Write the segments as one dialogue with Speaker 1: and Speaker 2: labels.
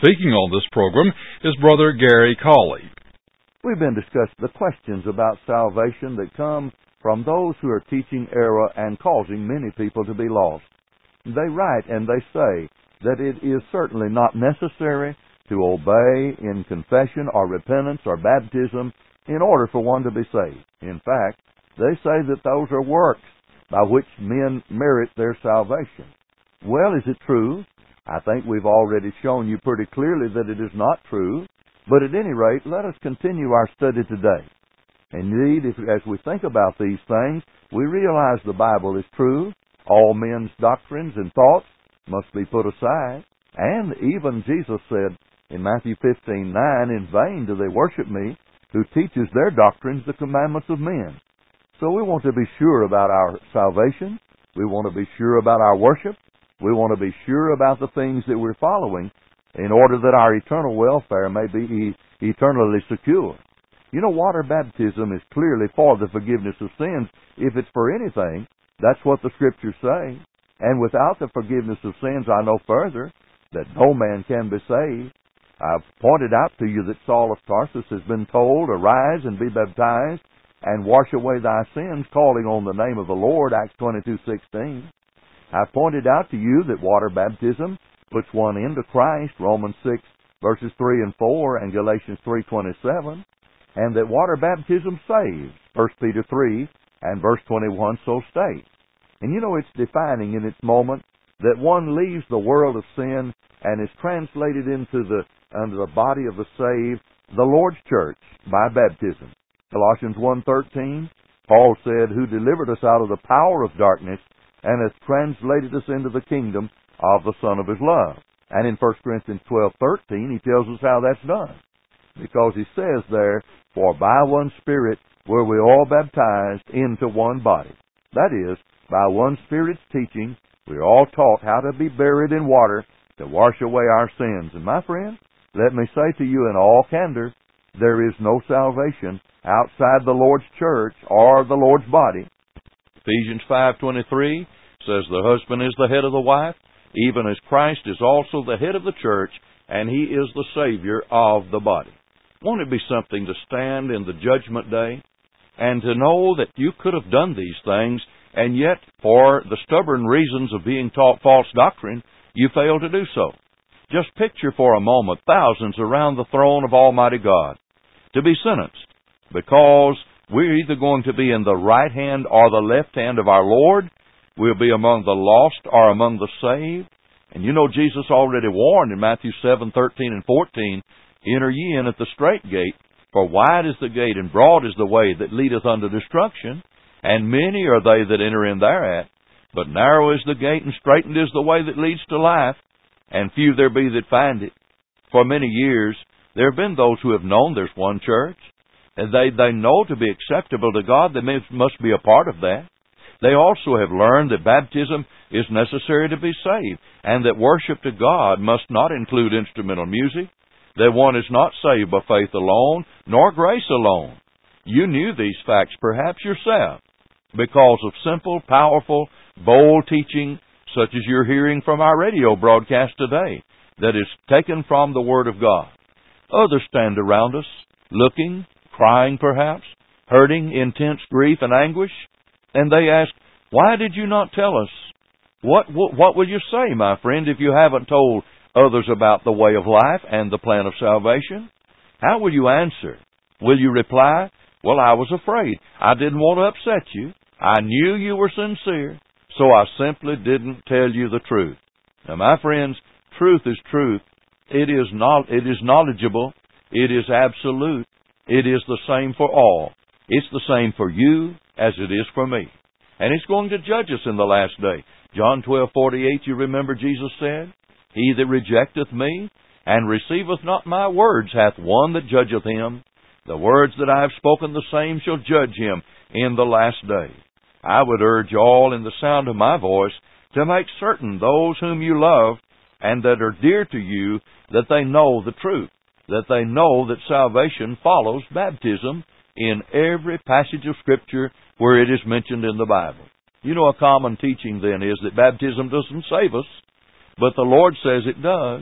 Speaker 1: Speaking on this program is Brother Gary Cawley.
Speaker 2: We've been discussing the questions about salvation that come from those who are teaching error and causing many people to be lost. They write and they say that it is certainly not necessary to obey in confession or repentance or baptism in order for one to be saved. In fact, they say that those are works by which men merit their salvation. Well, is it true? I think we've already shown you pretty clearly that it is not true, but at any rate, let us continue our study today. Indeed, as we think about these things, we realize the Bible is true. All men's doctrines and thoughts must be put aside. And even Jesus said in Matthew 15:9, "In vain do they worship me, who teaches their doctrines the commandments of men." So we want to be sure about our salvation. We want to be sure about our worship. We want to be sure about the things that we're following in order that our eternal welfare may be eternally secure. You know, water baptism is clearly for the forgiveness of sins. If it's for anything, that's what the Scriptures say. And without the forgiveness of sins, I know further that no man can be saved. I've pointed out to you that Saul of Tarsus has been told, "Arise and be baptized and wash away thy sins, calling on the name of the Lord," Acts 22:16. I've pointed out to you that water baptism puts one into Christ, Romans 6, verses 3 and 4, and Galatians 3:27, and that water baptism saves, 1 Peter 3 and verse 21 so states. And you know, it's defining in its moment that one leaves the world of sin and is translated into under the body of the saved, the Lord's church, by baptism. Colossians 1:13, Paul said, "Who delivered us out of the power of darkness and has translated us into the kingdom of the Son of His love." And in 1 Corinthians 12:13, he tells us how that's done. Because he says there, "For by one Spirit were we all baptized into one body." That is, by one Spirit's teaching, we are all taught how to be buried in water to wash away our sins. And my friend, let me say to you in all candor, there is no salvation outside the Lord's church or the Lord's body.
Speaker 3: Ephesians 5:23 says the husband is the head of the wife, even as Christ is also the head of the church, and He is the Savior of the body. Won't it be something to stand in the judgment day and to know that you could have done these things, and yet, for the stubborn reasons of being taught false doctrine, you failed to do so? Just picture for a moment thousands around the throne of Almighty God to be sentenced because we're either going to be in the right hand or the left hand of our Lord. We'll be among the lost or among the saved. And you know, Jesus already warned in Matthew 7:13 and 14, "Enter ye in at the strait gate, for wide is the gate and broad is the way that leadeth unto destruction, and many are they that enter in thereat. But narrow is the gate and straitened is the way that leads to life, and few there be that find it." For many years there have been those who have known there's one church, and they know to be acceptable to God, they must be a part of that. They also have learned that baptism is necessary to be saved, and that worship to God must not include instrumental music, that one is not saved by faith alone, nor grace alone. You knew these facts perhaps yourself, because of simple, powerful, bold teaching such as you're hearing from our radio broadcast today, that is taken from the Word of God. Others stand around us, looking, crying perhaps, hurting, intense grief and anguish, and they ask, "Why did you not tell us?" What will you say, my friend, if you haven't told others about the way of life and the plan of salvation? How will you answer? Will you reply, "Well, I was afraid. I didn't want to upset you. I knew you were sincere, so I simply didn't tell you the truth"? Now, my friends, truth is truth. It is knowledgeable. It is absolute. It is the same for all. It's the same for you as it is for me. And it's going to judge us in the last day. John 12:48, you remember Jesus said, "He that rejecteth me and receiveth not my words hath one that judgeth him. The words that I have spoken, the same shall judge him in the last day." I would urge all in the sound of my voice to make certain those whom you love and that are dear to you that they know the truth, that they know that salvation follows baptism in every passage of Scripture where it is mentioned in the Bible. You know, a common teaching then is that baptism doesn't save us, but the Lord says it does.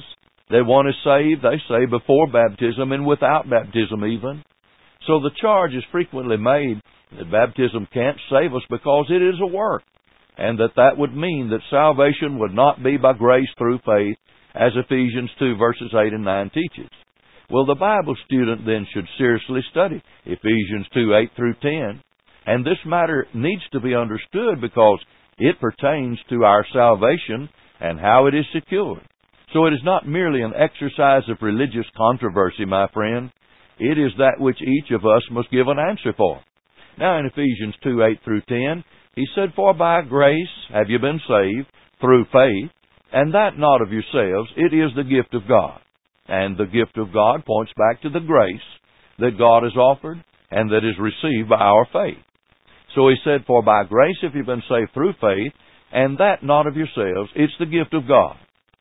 Speaker 3: That one is saved, they say, before baptism and without baptism even. So the charge is frequently made that baptism can't save us because it is a work, and that would mean that salvation would not be by grace through faith, as Ephesians 2 verses 8 and 9 teaches. Well, the Bible student then should seriously study Ephesians 2, 8 through 10. And this matter needs to be understood because it pertains to our salvation and how it is secured. So it is not merely an exercise of religious controversy, my friend. It is that which each of us must give an answer for. Now in Ephesians 2, 8 through 10, he said, "For by grace have you been saved through faith, and that not of yourselves, it is the gift of God." And the gift of God points back to the grace that God has offered and that is received by our faith. So he said, "For by grace have you been saved through faith, and that not of yourselves, it's the gift of God.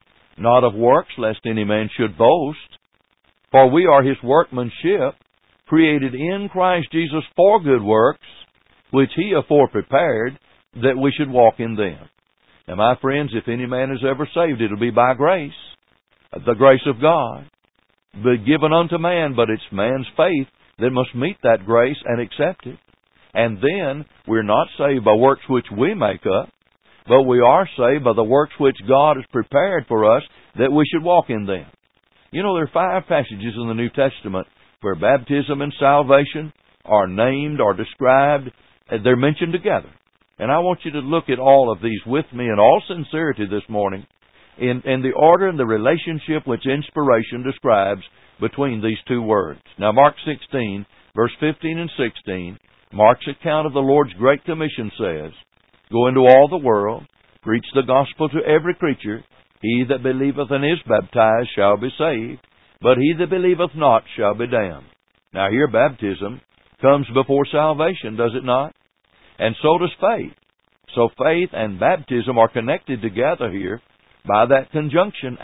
Speaker 3: Not of works, lest any man should boast. For we are his workmanship, created in Christ Jesus for good works, which he afore prepared, that we should walk in them." Now, my friends, if any man is ever saved, it'll be by grace, the grace of God, but given unto man, but it's man's faith that must meet that grace and accept it. And then we're not saved by works which we make up, but we are saved by the works which God has prepared for us that we should walk in them. You know, there are 5 passages in the New Testament where baptism and salvation are named or described. They're mentioned together. And I want you to look at all of these with me in all sincerity this morning in the order and the relationship which inspiration describes between these two words. Now, Mark 16, verse 15 and 16, Mark's account of the Lord's Great Commission says, "Go into all the world, preach the gospel to every creature. He that believeth and is baptized shall be saved, but he that believeth not shall be damned." Now here baptism comes before salvation, does it not? And so does faith. So faith and baptism are connected together here by that conjunction,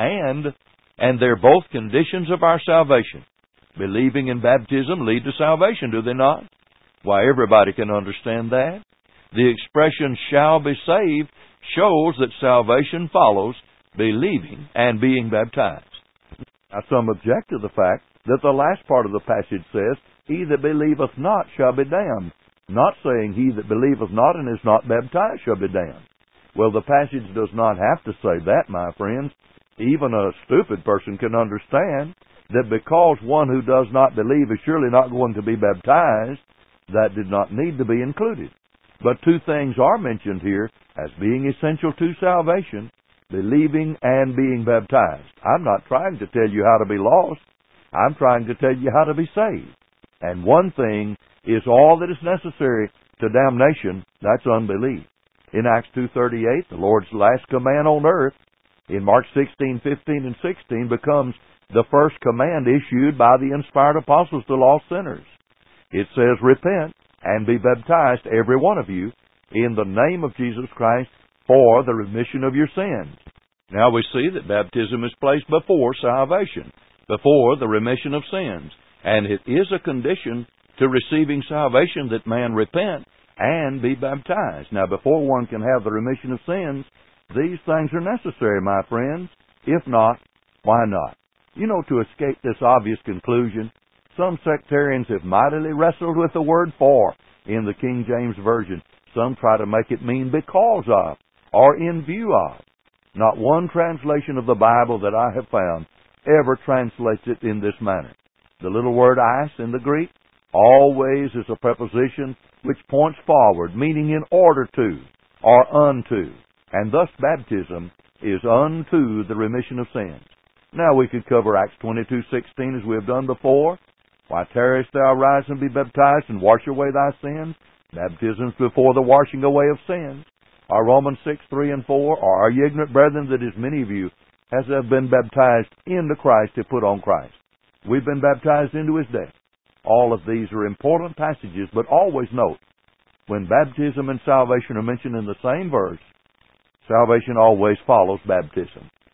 Speaker 3: and they're both conditions of our salvation. Believing and baptism lead to salvation, do they not? Why, everybody can understand that. The expression "shall be saved" shows that salvation follows believing and being baptized.
Speaker 2: Now, some object to the fact that the last part of the passage says, "He that believeth not shall be damned," not saying he that believeth not and is not baptized shall be damned. Well, the passage does not have to say that, my friends. Even a stupid person can understand that because one who does not believe is surely not going to be baptized, that did not need to be included. But 2 things are mentioned here as being essential to salvation: believing and being baptized. I'm not trying to tell you how to be lost. I'm trying to tell you how to be saved. And one thing is all that is necessary to damnation, that's unbelief. In Acts 2:38, the Lord's last command on earth, in Mark 16, 15, and 16, becomes the first command issued by the inspired apostles to lost sinners. It says, "Repent and be baptized, every one of you, in the name of Jesus Christ, for the remission of your sins." Now we see that baptism is placed before salvation, before the remission of sins. And it is a condition to receiving salvation that man repent and be baptized. Now, before one can have the remission of sins, these things are necessary, my friends. If not, why not? You know, to escape this obvious conclusion, some sectarians have mightily wrestled with the word "for" in the King James Version. Some try to make it mean "because of" or "in view of." Not one translation of the Bible that I have found ever translates it in this manner. The little word "eis" in the Greek always is a preposition which points forward, meaning in order to or unto. And thus baptism is unto the remission of sins. Now we could cover Acts 22:16 as we have done before. "Why tarriest thou? Rise and be baptized, and wash away thy sins." Baptisms before the washing away of sins. Or Romans 6:3 and 4. "Or are ye ignorant, brethren, that as many of you as have been baptized into Christ have put on Christ?" We've been baptized into His death. All of these are important passages, but always note, when baptism and salvation are mentioned in the same verse, salvation always follows baptism.